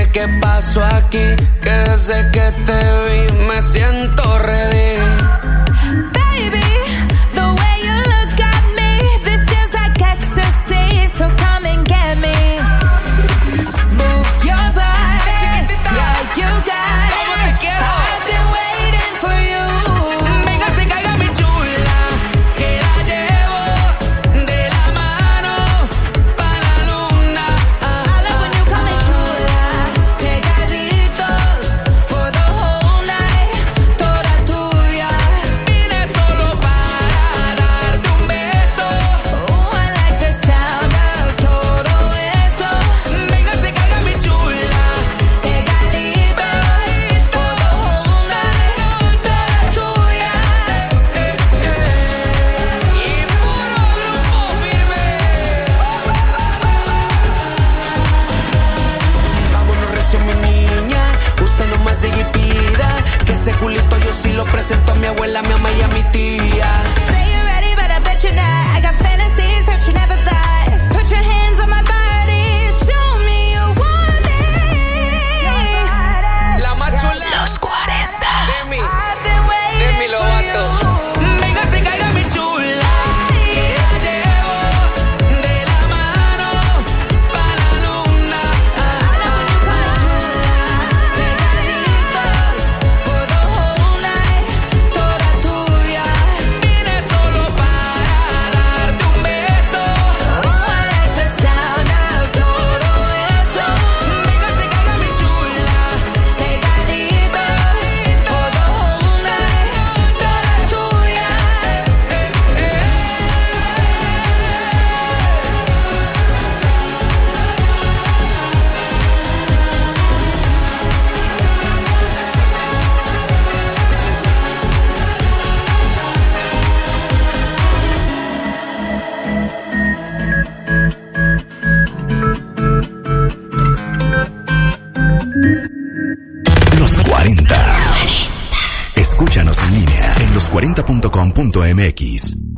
sé qué pasó aquí, que desde que te vi me siento ready. Baby, the way you look at me, this feels like ecstasy, so come and get me. Move your body, yeah, you got it. I've been waiting for you. Venga, se caiga mi chula, que la llevo de la mano pa' la luna. I love when you call me chula, pegaditos for the whole night, toda tuya. Vine solo para darte un beso. Oh, I like the sound of todo eso. Venga, se caiga mi chula, Pegaditos for the whole night, toda tuya. y puro grupo firme. Vámonos recio, mi niña, usted nomás diga y pida, que ese culito yo sí lo presento a mi abuela, mi mamá y a mi tía. Say you're ready, but I bet you're not. I got fantasies, hurt you never thought. Put your hands on my body, show me you want it. La más chula. Los 40. Demi, I've been waiting Demi Lovato. for you. Venga, se caiga mi chula, que la llevo de la mano pa' la luna. Pegaditos for the whole night, toda tuya. Vine solo para darte un beso. Oh, I like the sound of todo eso. Venga, se caiga mi chula, Pegaditos for the whole night, toda tuya. Los 40. Escúchanos en línea en los40.com.mx.